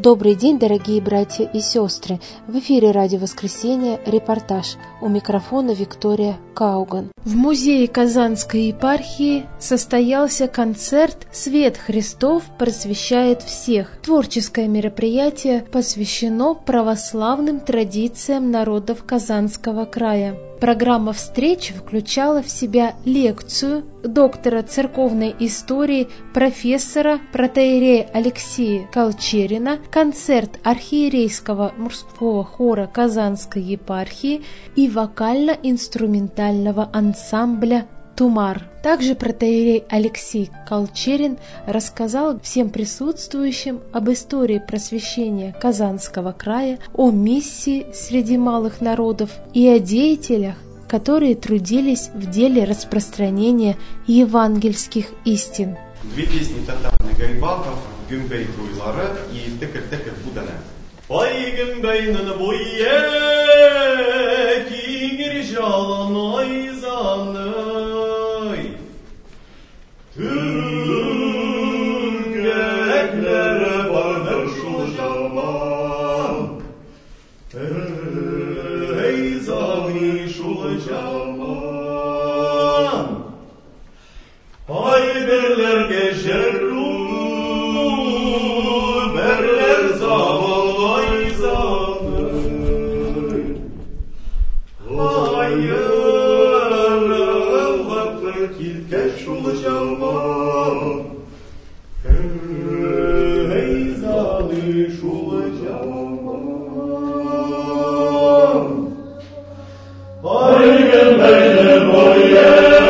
Добрый день, дорогие братья и сестры! В эфире «Радио Воскресенье», репортаж. У микрофона Виктория Кауган. В музее Казанской епархии состоялся концерт «Свет Христов просвещает всех». Творческое мероприятие посвящено православным традициям народов Казанского края. Программа встреч включала в себя лекцию доктора церковной истории профессора протоиерея Алексея Колчерина, концерт архиерейского мужского хора Казанской епархии и вокально-инструментального ансамбля «Тумар». Также протоиерей Алексей Колчерин рассказал всем присутствующим об истории просвещения Казанского края, о миссии среди малых народов и о деятелях, которые трудились в деле распространения евангельских истин. Две песни татарных гайбаков «Гюмбей Труйлары» и «Текер-текер Будана». Ой, гюмбейнен буе, кигер жаланой заной. Türkeklere vardır şu zaman, ey zani şu zaman. Ay berler geçerlu, berler zavalay zanı. Ay Keşul Caman, ey zali şul Caman, ay gönleyler boye,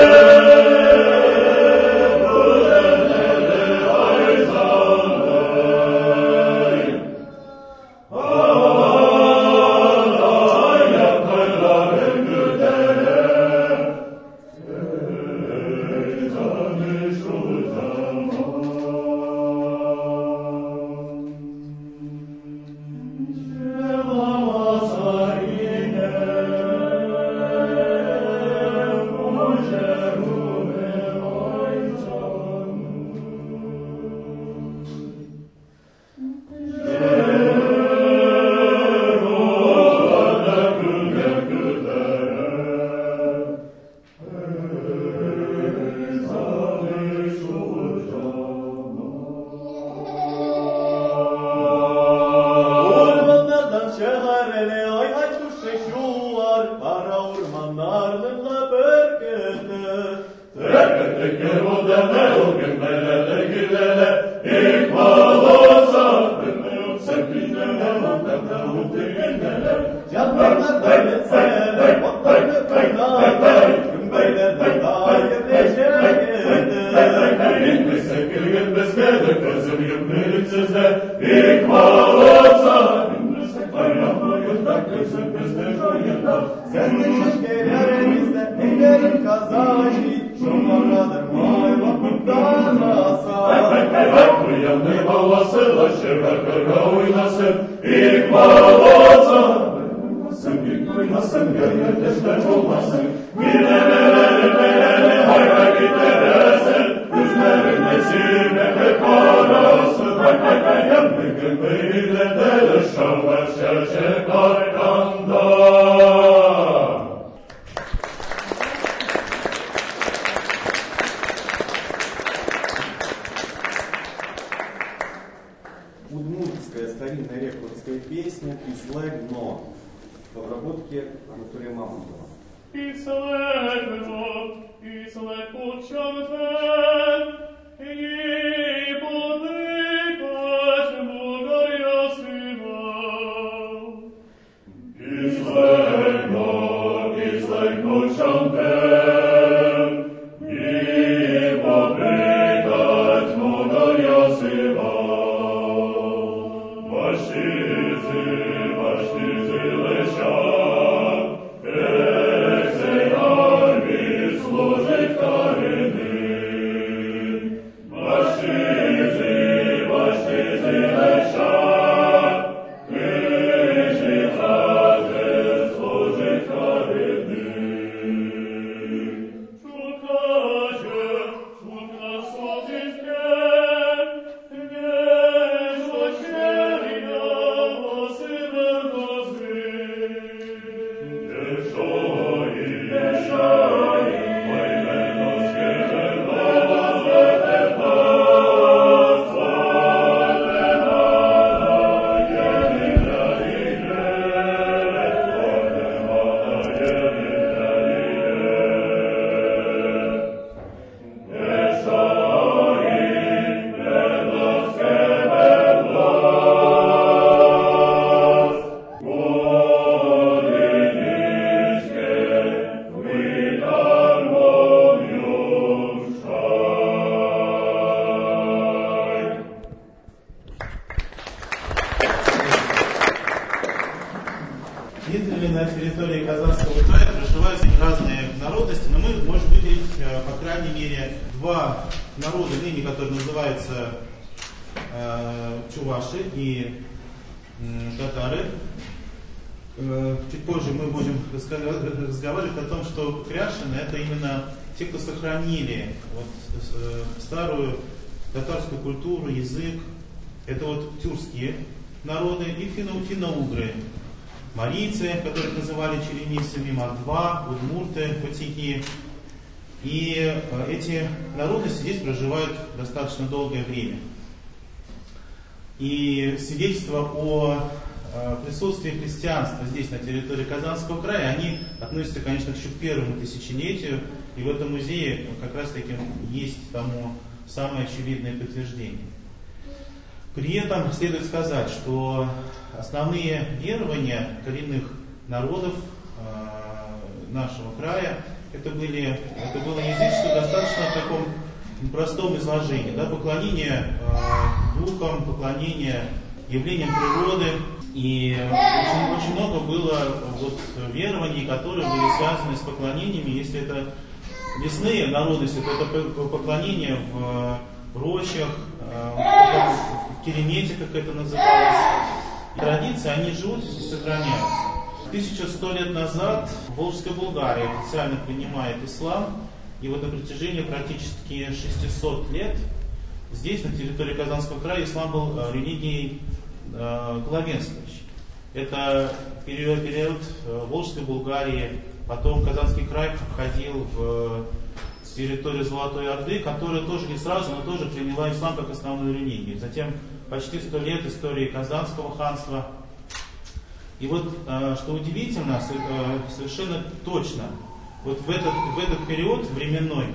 ay zali, ay yakarlar ömrüdere. Удмуртская старинная рекордская песня «Ислэк-но» в обработке Анатолия Мамонтова. Служить Карины, жителями на территории Казанского края проживают разные народности, но мы можем выделить, по крайней мере, два народа, ныне которые называются чуваши и татары. Чуть позже мы будем разговаривать о том, что кряшины это именно те, кто сохранили старую татарскую культуру, язык. Это вот тюркские народы и финно-угры. Марийцы, которых называли черемисами, мордва, удмурты, патики. И эти народности здесь проживают достаточно долгое время. И свидетельства о присутствии христианства здесь, на территории Казанского края, они относятся, конечно, к еще первому тысячелетию. И в этом музее как раз таки есть тому самое очевидное подтверждение. При этом следует сказать, что основные верования коренных народов нашего края это было язычество достаточно в таком простом изложении, да, поклонение духам, поклонение явлениям природы, и очень много было верований, которые были связаны с поклонениями. Если это лесные народности, то это поклонение в рощах, в керемете, как это называлось. Традиции, они живут и сохраняются. 1100 лет назад Волжская Булгария официально принимает ислам, и вот на протяжении практически 600 лет здесь, на территории Казанского края, ислам был религией главенствующей. Это период Волжской Булгарии, потом Казанский край входил в территорию Золотой Орды, которая тоже не сразу, но тоже приняла ислам как основную религию. Затем почти 100 лет истории Казанского ханства. И вот, что удивительно, совершенно точно, вот в этот период временной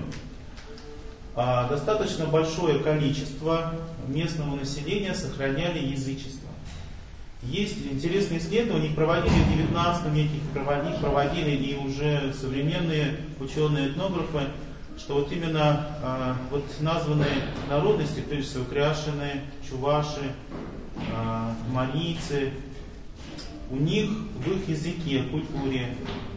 достаточно большое количество местного населения сохраняли язычество. Есть интересные исследования, их проводили в 19 веке, их проводили и уже современные ученые-этнографы, что вот именно названные народности, прежде всего кряшины, чуваши, марийцы, у них в их языке, в культуре,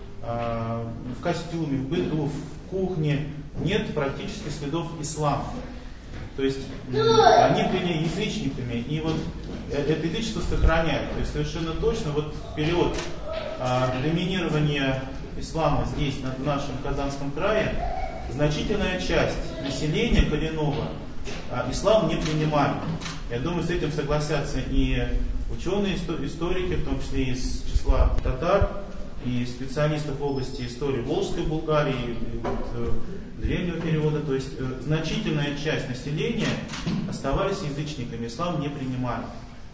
в костюме, в быту, в кухне нет практически следов ислама. То есть они были язычниками, и вот это язычество сохраняет. То есть совершенно точно вот в период доминирования ислама здесь, в нашем Казанском крае, значительная часть населения коренного ислам не принимали. Я думаю, с этим согласятся и ученые, историки, в том числе из числа татар, и специалистов в области истории Волжской Булгарии, древнего периода. То есть значительная часть населения оставались язычниками, ислам не принимали.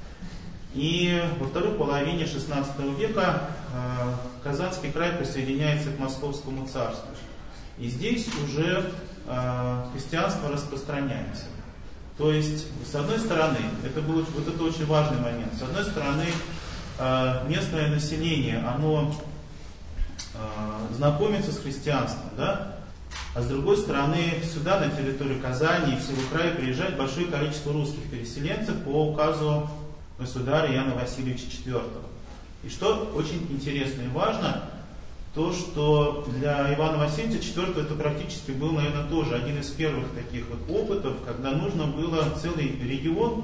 И во второй половине XVI века Казанский край присоединяется к Московскому царству. И здесь уже христианство распространяется. То есть, с одной стороны, это очень важный момент, с одной стороны, местное население, оно знакомится с христианством, да? А с другой стороны, сюда, на территорию Казани и всего края, приезжает большое количество русских переселенцев по указу государя Иоанна Васильевича IV. И что очень интересно и важно, то, что для Ивана Васильевича IV это практически был, наверное, тоже один из первых таких вот опытов, когда нужно было целый регион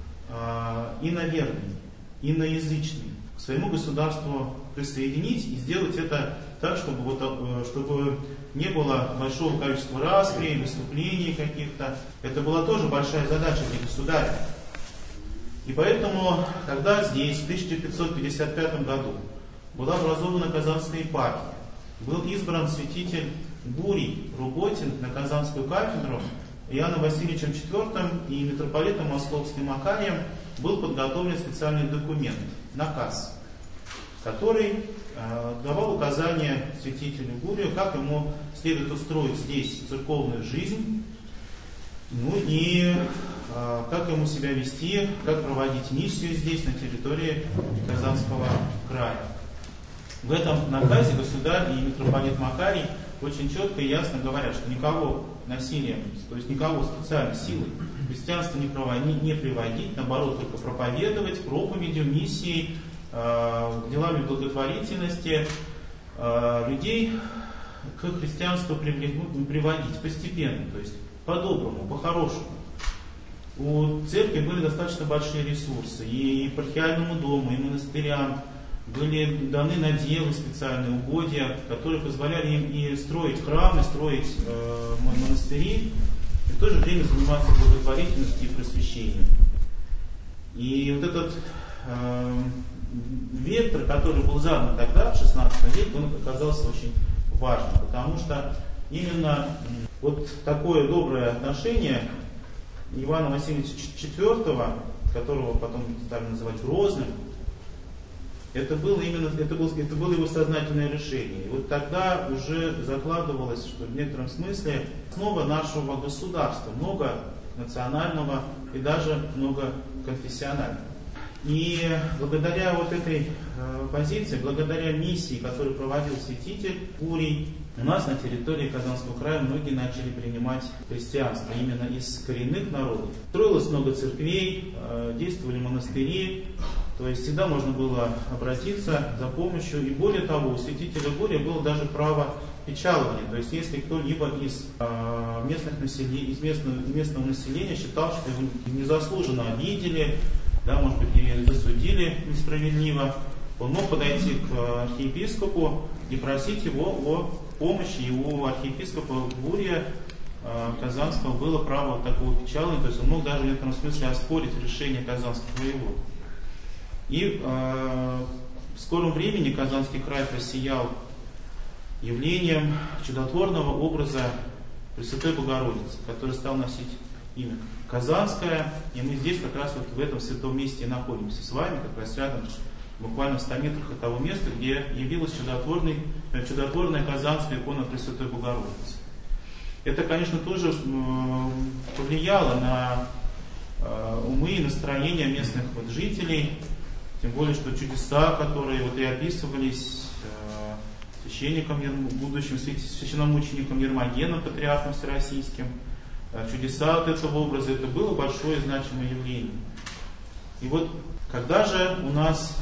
иноверный, иноязычный к своему государству присоединить и сделать это так, чтобы не было большого количества распри, выступлений каких-то. Это была тоже большая задача для государя. И поэтому, когда здесь в 1555 году была образована Казанская епархия, был избран святитель Гурий Руботин на Казанскую кафедру, Иоанном Васильевичем IV и митрополитом Московским Макарием был подготовлен специальный документ, наказ, который давал указания святителю Гурию, как ему следует устроить здесь церковную жизнь, ну и как ему себя вести, как проводить миссию здесь, на территории Казанского края. В этом наказе государь и митрополит Макарий очень четко и ясно говорят, что никого насилием, то есть никого специальной силой христианство не приводить, наоборот, только проповедовать проповедью, миссией делами благотворительности людей к христианству приводить постепенно, то есть по-доброму, по-хорошему. У церкви были достаточно большие ресурсы, и епархиальному дому, и монастырям были даны наделы, специальные угодья, которые позволяли им и строить храмы, строить монастыри, и в то же время заниматься благотворительностью и просвещением. И вот этот вектор, который был задан тогда, в XVI веке, он оказался очень важным, потому что именно вот такое доброе отношение Ивана Васильевича IV, которого потом стали называть Грозным, это было его сознательное решение. И вот тогда уже закладывалось, что в некотором смысле основа нашего государства, многонационального и даже многоконфессионального. И благодаря вот этой позиции, благодаря миссии, которую проводил святитель Гурий, у нас на территории Казанского края многие начали принимать христианство именно из коренных народов. Строилось много церквей, действовали монастыри, то есть всегда можно было обратиться за помощью. И более того, у святителя Гурия было даже право печалования. То есть если кто-либо из местного населения считал, что его незаслуженно обидели, да, может быть, или засудили несправедливо, он мог подойти к архиепископу и просить его о помощи. И у архиепископа Гурия Казанского было право такого печалования, то есть он мог даже в этом смысле оспорить решение казанских воевод. И в скором времени Казанский край просиял явлением чудотворного образа Пресвятой Богородицы, который стал носить имя Казанская, и мы здесь как раз вот в этом святом месте и находимся с вами, как раз рядом, буквально в 100 метрах от того места, где явилась чудотворная Казанская икона Пресвятой Богородицы. Это, конечно, тоже повлияло на умы и настроение местных вот жителей, тем более, что чудеса, которые вот и описывались священником, будущим священномучеником Ермогеном, патриархом всероссийским, чудеса от этого образа, это было большое значимое явление. И вот когда же у нас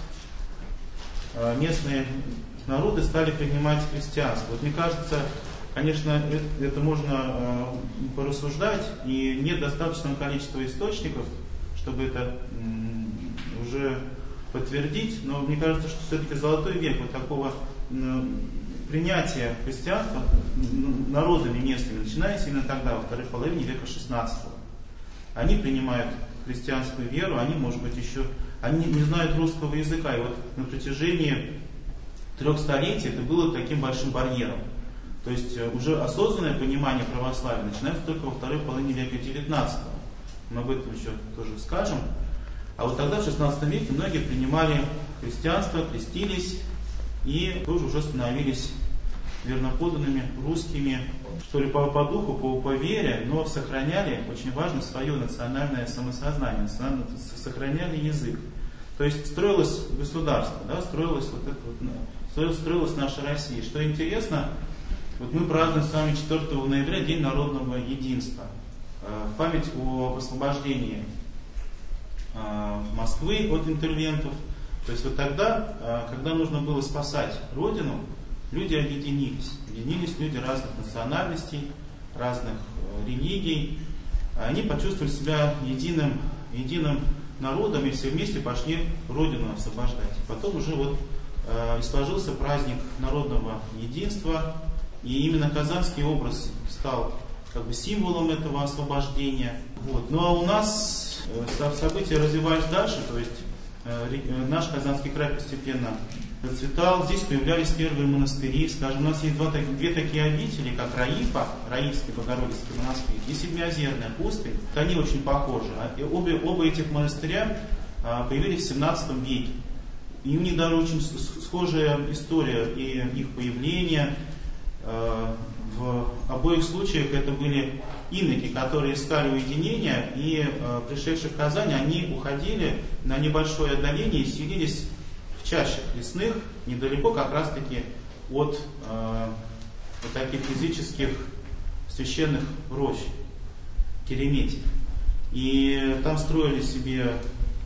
местные народы стали принимать христианство? Вот мне кажется, конечно, это можно порассуждать, и нет достаточного количества источников, чтобы это уже подтвердить, но мне кажется, что все-таки золотой век вот такого принятия христианства народами местными начинается именно тогда, во второй половине века XVI. Они принимают христианскую веру, они, может быть, еще они не знают русского языка. И вот на протяжении 3 столетий это было таким большим барьером. То есть уже осознанное понимание православия начинается только во второй половине века XIX. Мы об этом еще тоже скажем. А вот тогда, в XVI веке, многие принимали христианство, крестились и тоже уже становились верноподданными русскими, что ли, по духу, по вере, но сохраняли, очень важно, свое национальное самосознание, сохраняли язык. То есть строилось государство, да, строилась наша Россия. Что интересно, вот мы празднуем с вами 4 ноября День народного единства, в память об освобождении Москвы от интервентов. То есть вот тогда, когда нужно было спасать Родину, люди объединились. Объединились люди разных национальностей, разных религий. Они почувствовали себя единым народом и все вместе пошли Родину освобождать. Потом уже вот и сложился праздник народного единства. И именно казанский образ стал как бы символом этого освобождения. Вот. Ну а у нас события развивались дальше, то есть наш Казанский край постепенно зацветал. Здесь появлялись первые монастыри. Скажем, у нас есть две такие обители, как Раифа, Раифский Богородицкий монастырь, и Семиозерная пустынь. Они очень похожи. Оба этих монастыря появились в 17 веке. И у них даже очень схожая история и их появления. В обоих случаях это были иноки, которые искали уединения, и пришедшие в Казань, они уходили на небольшое отдаление и селились в чащах лесных, недалеко как раз-таки от вот таких языческих священных рощ, кереметий. И там строили себе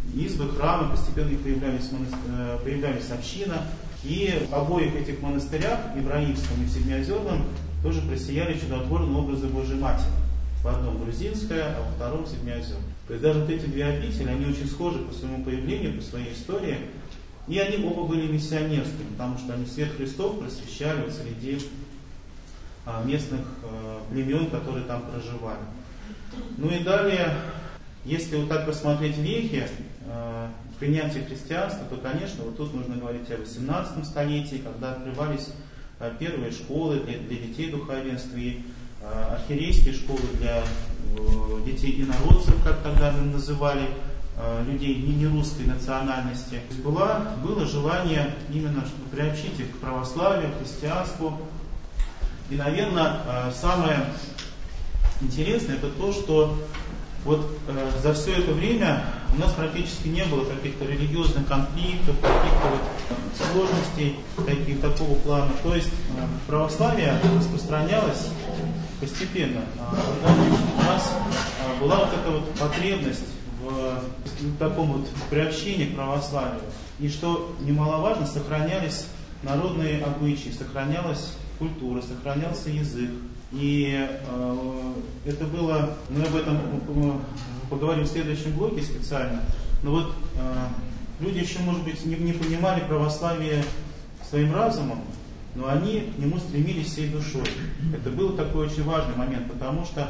избы, храмы, постепенно появлялись община. И в обоих этих монастырях, и в Раивском, и в Седмиозерном, тоже просияли чудотворные образы Божьей Матери. В одном грузинская, а во втором Седмиозерном. То есть даже вот эти две обители, они очень схожи по своему появлению, по своей истории. И они оба были миссионерскими, потому что они свет Христов просвещали вот среди местных племен, которые там проживали. Ну и далее, если вот так посмотреть вехи принятия христианства, то, конечно, вот тут нужно говорить о 18 столетии, когда открывались первые школы для детей духовенства и архиерейские школы для детей инородцев, как тогда называли, людей не русской национальности. Было желание именно приобщить их к православию, к христианству. И, наверное, самое интересное это то, что вот за все это время у нас практически не было каких-то религиозных конфликтов, каких-то вот сложностей такого плана. То есть православие распространялось постепенно. У нас была вот эта вот потребность в таком вот приобщении к православию. И что немаловажно, сохранялись народные обычаи, сохранялась культура, сохранялся язык. И это было, мы об этом поговорим в следующем блоке специально, но вот люди еще, может быть, не понимали православие своим разумом, но они к нему стремились всей душой. Это был такой очень важный момент, потому что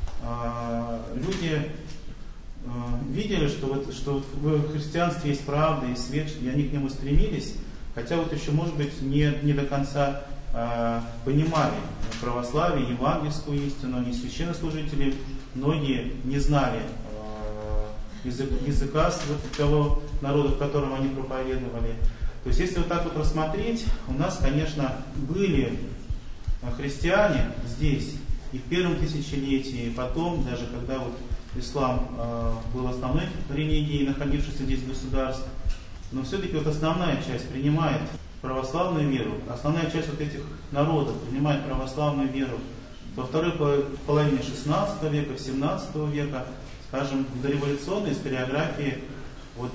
люди видели, что в христианстве есть правда и свет, и они к нему стремились, хотя вот еще, может быть, не до конца понимали православие, евангельскую истину, они священнослужители, многие не знали языка того народа, в котором они проповедовали. То есть, если вот так вот рассмотреть, у нас, конечно, были христиане здесь и в первом тысячелетии, и потом, даже когда вот ислам был основной религией, находившейся здесь в государстве, но все-таки вот основная часть принимает православную веру, основная часть вот этих народов принимает православную веру во второй половине XVI века, XVII века, скажем, в дореволюционной историографии вот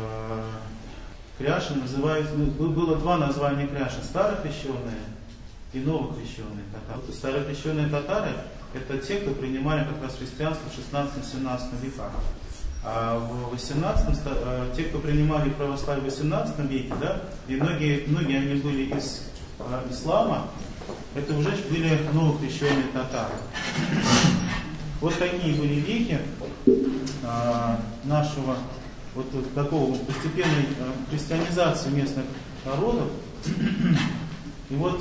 кряшин называют, было два названия кряшин: старокрещенные и новокрещенные татары. Старокрещенные татары это те, кто принимали как раз христианство в XVI-XVII веках. А в 18 те, кто принимали православие в 18 веке, да, и многие они были из ислама, это уже были новокрещенные татары. Вот такие были веки нашего вот такого постепенной христианизации местных народов. И вот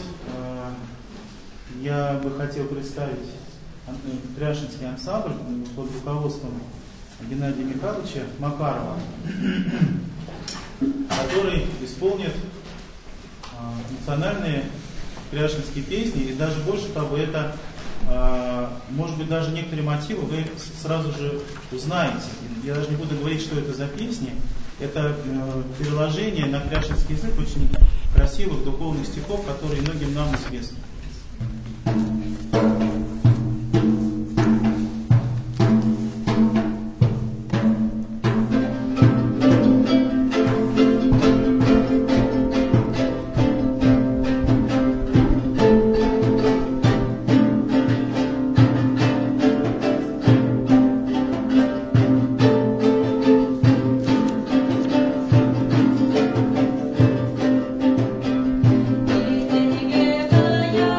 я бы хотел представить кряшинский ансамбль под руководством Геннадия Михайловича Макарова, который исполнит национальные кряшинские песни, и даже больше того, это, может быть, даже некоторые мотивы вы сразу же узнаете. Я даже не буду говорить, что это за песни. Это переложение на кряшинский язык очень красивых духовных стихов, которые многим нам известны. Yeah.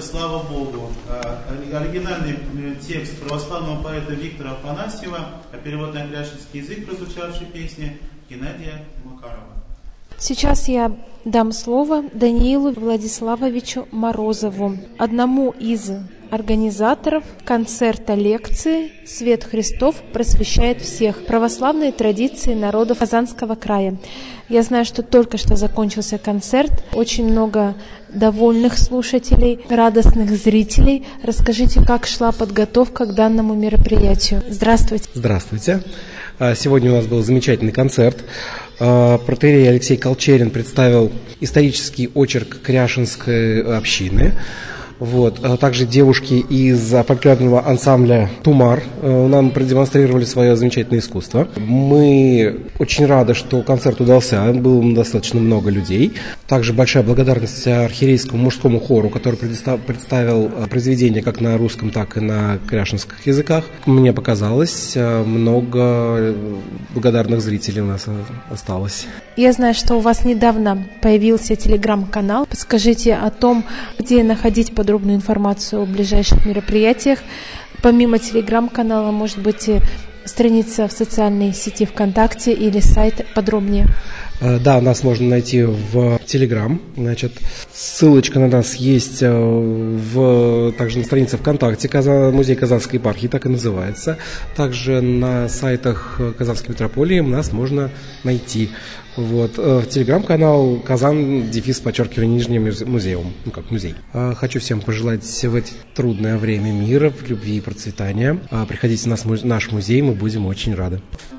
«Слава Богу». Оригинальный текст православного поэта Виктора Афанасьева, а перевод на кряшинский язык прозвучавшей песни Геннадия Макарова. Сейчас я дам слово Даниилу Владиславовичу Морозову, одному из организаторов концерта лекции «Свет Христов просвещает всех. Православные традиции народов Казанского края». Я знаю, что только что закончился концерт, очень много довольных слушателей, радостных зрителей. Расскажите, как шла подготовка к данному мероприятию. Здравствуйте. Здравствуйте. Сегодня у нас был замечательный концерт. Протоиерей Алексей Колчерин представил исторический очерк Кряшинской общины. Также девушки из фольклорного ансамбля «Тумар» нам продемонстрировали свое замечательное искусство. Мы очень рады, что концерт удался, было достаточно много людей. Также большая благодарность архиерейскому мужскому хору, который представил произведения как на русском, так и на кряшинских языках. Мне показалось, много благодарных зрителей у нас осталось. Я знаю, что у вас недавно появился телеграм-канал. Подскажите о том, где находить подробную информацию о ближайших мероприятиях. Помимо телеграм-канала, может быть, страница в социальной сети ВКонтакте или сайт подробнее? Да, нас можно найти в Телеграм. Ссылочка на нас есть также на странице ВКонтакте Музей Казанской епархии, так и называется. Также на сайтах Казанской митрополии нас можно найти. Телеграм-канал Казан-Нижний музеум, как музей. Хочу всем пожелать в это трудное время мира, любви и процветания. Приходите в наш музей, мы будем очень рады.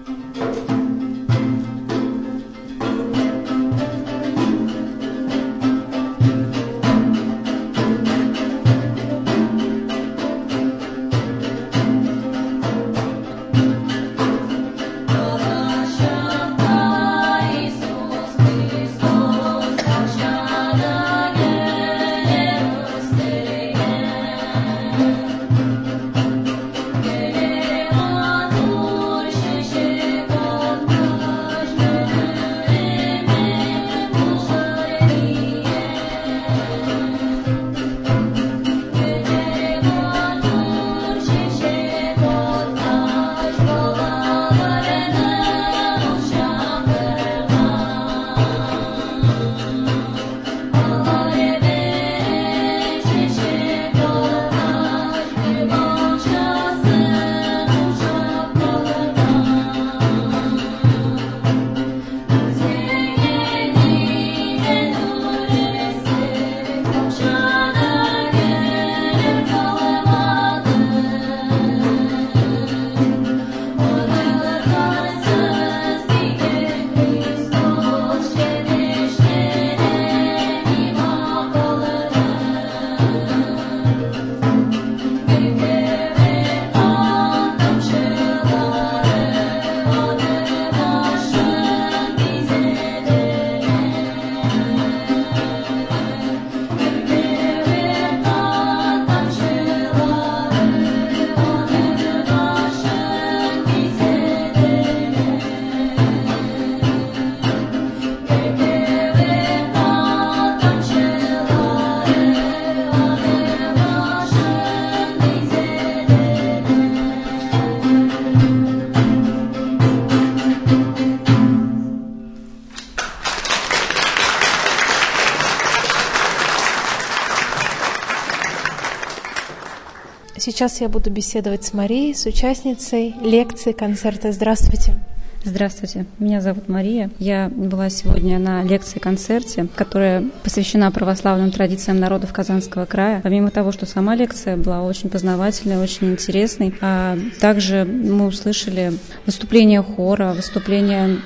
Сейчас я буду беседовать с Марией, с участницей лекции концерта. Здравствуйте. Здравствуйте, меня зовут Мария. Я была сегодня на лекции-концерте, которая посвящена православным традициям народов Казанского края. Помимо того, что сама лекция была очень познавательной, очень интересной, а также мы услышали выступление хора, выступление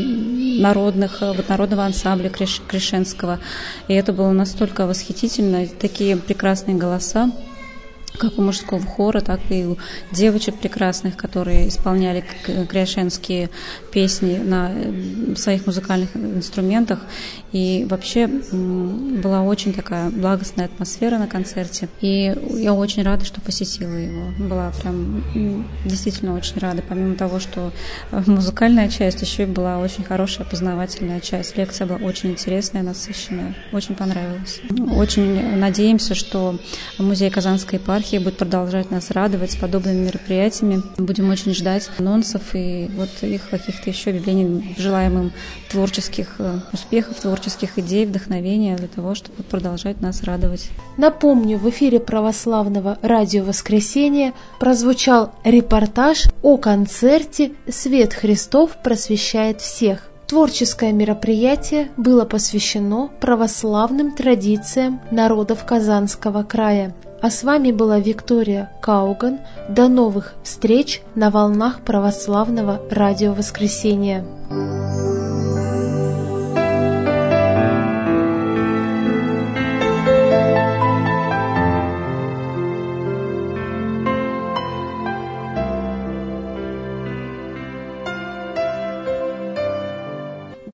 народного ансамбля Кряшенского. И это было настолько восхитительно, такие прекрасные голоса. как у мужского хора, так и у девочек прекрасных, которые исполняли кряшенские песни на своих музыкальных инструментах. И вообще была очень такая благостная атмосфера на концерте. И я очень рада, что посетила его. Была прям действительно очень рада. Помимо того, что музыкальная часть, еще и была очень хорошая познавательная часть. Лекция была очень интересная, насыщенная. Очень понравилась. Очень надеемся, что музей Казанской епархии будет продолжать нас радовать подобными мероприятиями. Будем очень ждать анонсов и вот их каких-то еще объявлений. Желаем им творческих успехов, творческих идей, вдохновения для того, чтобы продолжать нас радовать. Напомню, в эфире православного радио «Воскресенье» прозвучал репортаж о концерте «Свет Христов просвещает всех». Творческое мероприятие было посвящено православным традициям народов Казанского края. А с вами была Виктория Кауган. До новых встреч на волнах православного радио «Воскресенье».